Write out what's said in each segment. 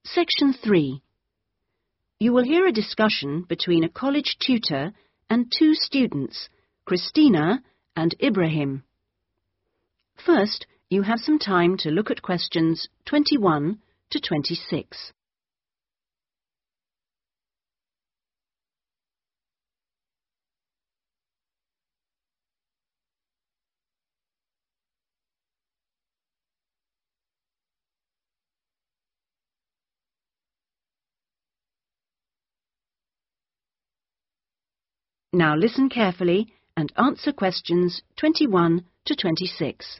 Section 3. You will hear a discussion between a college tutor and two students, Christina and Ibrahim. First, you have some time to look at questions 21 to 26. Now listen carefully and answer questions 21 to 26.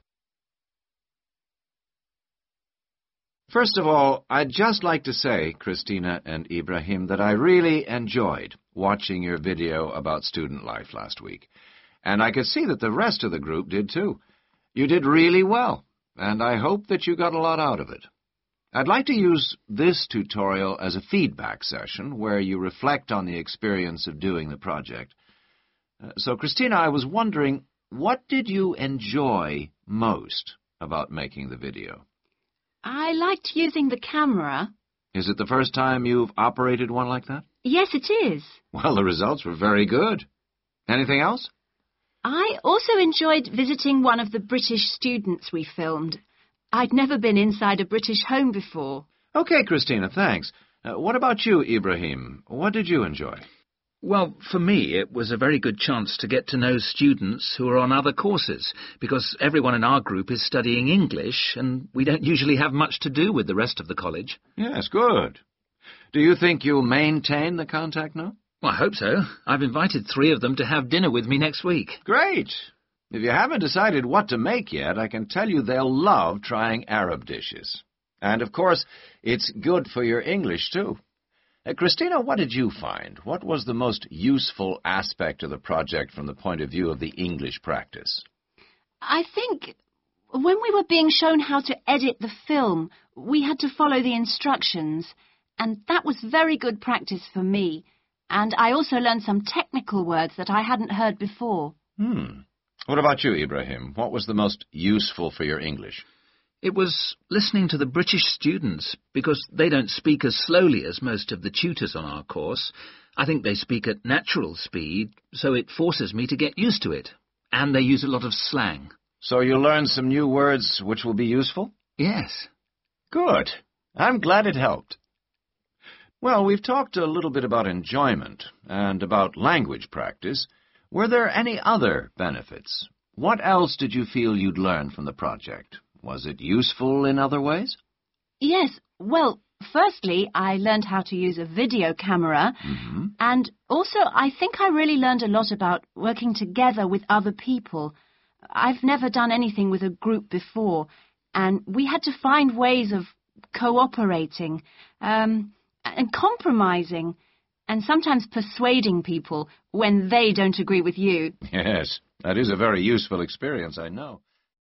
First of all, I'd just like to say, Christina and Ibrahim, that I really enjoyed watching your video about student life last week. And I could see that the rest of the group did too. You did really well, and I hope that you got a lot out of it. I'd like to use this tutorial as a feedback session where you reflect on the experience of doing the project. So, Christina, I was wondering, what did you enjoy most about making the video? I liked using the camera. Is it the first time you've operated one like that? Yes, it is. Well, the results were very good. Anything else? I also enjoyed visiting one of the British students we filmed. I'd never been inside a British home before. Okay, Christina, thanks. What about you, Ibrahim? What did you enjoy? Well, for me, it was a very good chance to get to know students who are on other courses, because everyone in our group is studying English, and we don't usually have much to do with the rest of the college. Yes, good. Do you think you'll maintain the contact now? Well, I hope so. I've invited 3 of them to have dinner with me next week. Great. If you haven't decided what to make yet, I can tell you they'll love trying Arab dishes. And, of course, it's good for your English, too. Christina, what did you find? What was the most useful aspect of the project from the point of view of the English practice? I think when we were being shown how to edit the film, we had to follow the instructions, and that was very good practice for me. And I also learned some technical words that I hadn't heard before. What about you, Ibrahim? What was the most useful for your English? It was listening to the British students, because they don't speak as slowly as most of the tutors on our course. I think they speak at natural speed, so it forces me to get used to it. And they use a lot of slang. So you learned some new words which will be useful? Yes. Good. I'm glad it helped. Well, we've talked a little bit about enjoyment and about language practice. Were there any other benefits? What else did you feel you'd learned from the project? Was it useful in other ways? Yes, well, firstly, I learned how to use a video camera, and also I think I really learned a lot about working together with other people. I've never done anything with a group before, and we had to find ways of cooperating, and compromising, and sometimes persuading people when they don't agree with you. Yes, that is a very useful experience, I know.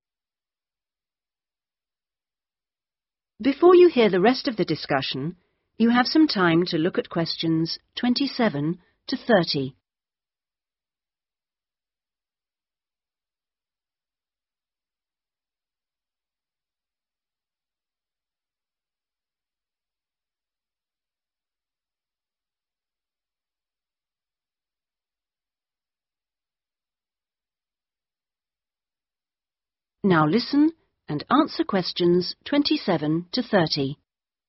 Before you hear the rest of the discussion, you have some time to look at questions 27 to 30. Now listen and answer questions 27 to 30.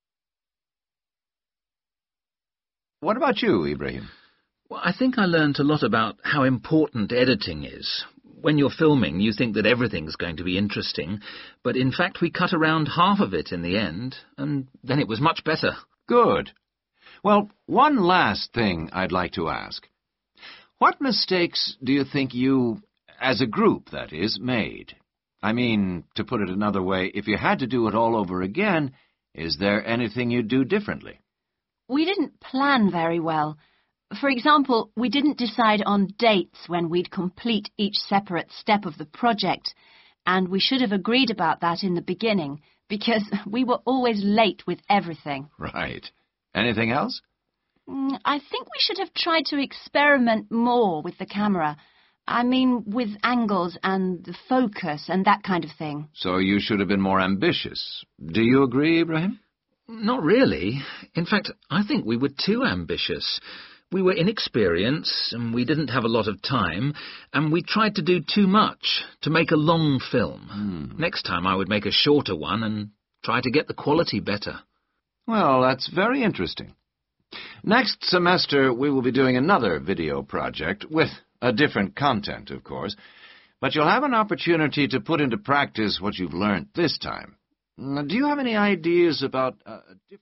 What about you, Ibrahim? Well, I think I learned a lot about how important editing is. When you're filming, you think that everything's going to be interesting, but in fact we cut around half of it in the end, and then it was much better. Good. Well, one last thing I'd like to ask. What mistakes do you think you, as a group, that is, made? I mean, to put it another way, if you had to do it all over again, is there anything you'd do differently? We didn't plan very well. For example, we didn't decide on dates when we'd complete each separate step of the project, and we should have agreed about that in the beginning, because we were always late with everything. Right. Anything else? I think we should have tried to experiment more with the camera. I mean, with angles and the focus and that kind of thing. So you should have been more ambitious. Do you agree, Ibrahim? Not really. In fact, I think we were too ambitious. We were inexperienced, and we didn't have a lot of time, and we tried to do too much, to make a long film. Next time I would make a shorter one and try to get the quality better. Well, that's very interesting. Next semester, we will be doing another video project, with a different content, of course, but you'll have an opportunity to put into practice what you've learned this time. Do you have any ideas about a different...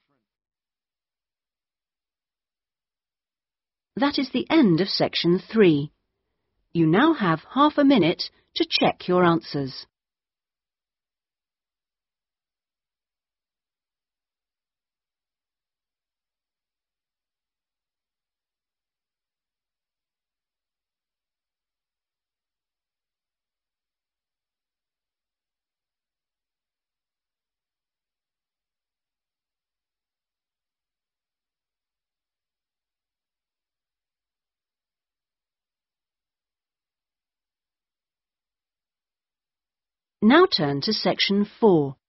That is the end of section 3. You now have half a minute to check your answers. Now turn to section 4.